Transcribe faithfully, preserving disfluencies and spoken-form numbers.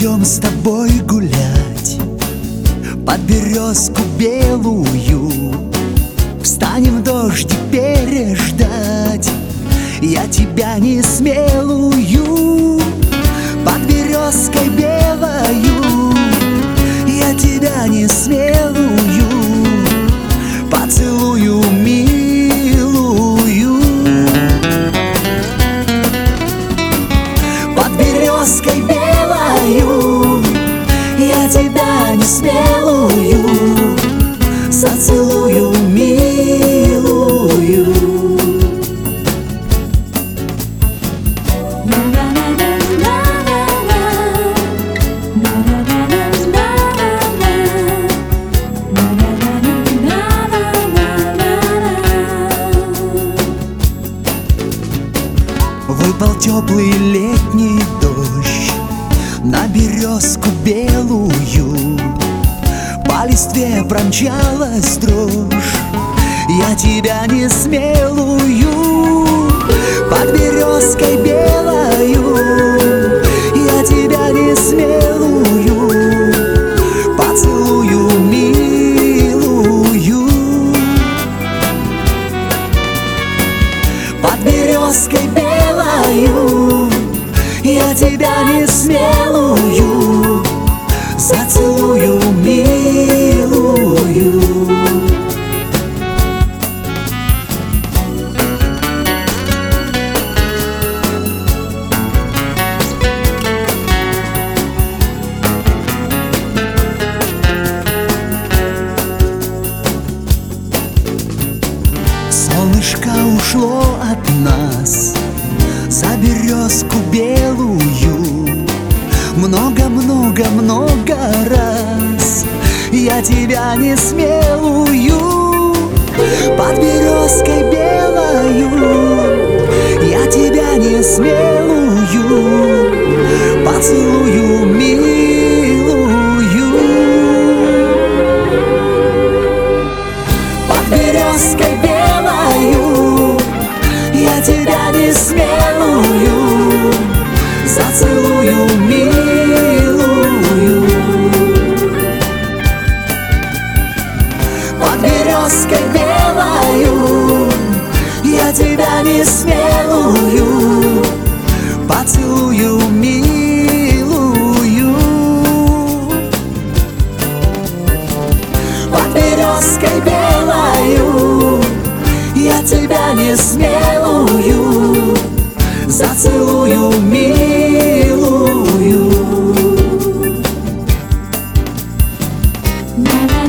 Пойдем с тобой гулять под березку белую, встанем в дождь переждать я тебя не смелую. Под березкой белою я тебя не смелую поцелую, милую. Под березкой белою я тебя не смелую зацелую, милую. Выпал теплый летний дождь на березку белую, по листве промчалась дрожь, я тебя не смелую. Под березкой белою я тебя не смелую поцелую, милую. Под березкой белою я тебя не смелую зацелую, милую. Солнышко ушло от нас за березку белую, много-много-много раз я тебя не смелую. Под березкой белою я тебя не смелую поцелую, милую. Под березкой белою я тебя не смелую зацелую, милую. Под березкой белою я тебя не смелую поцелую, милую. Под березкой белою я тебя не смелую зацелую, милую.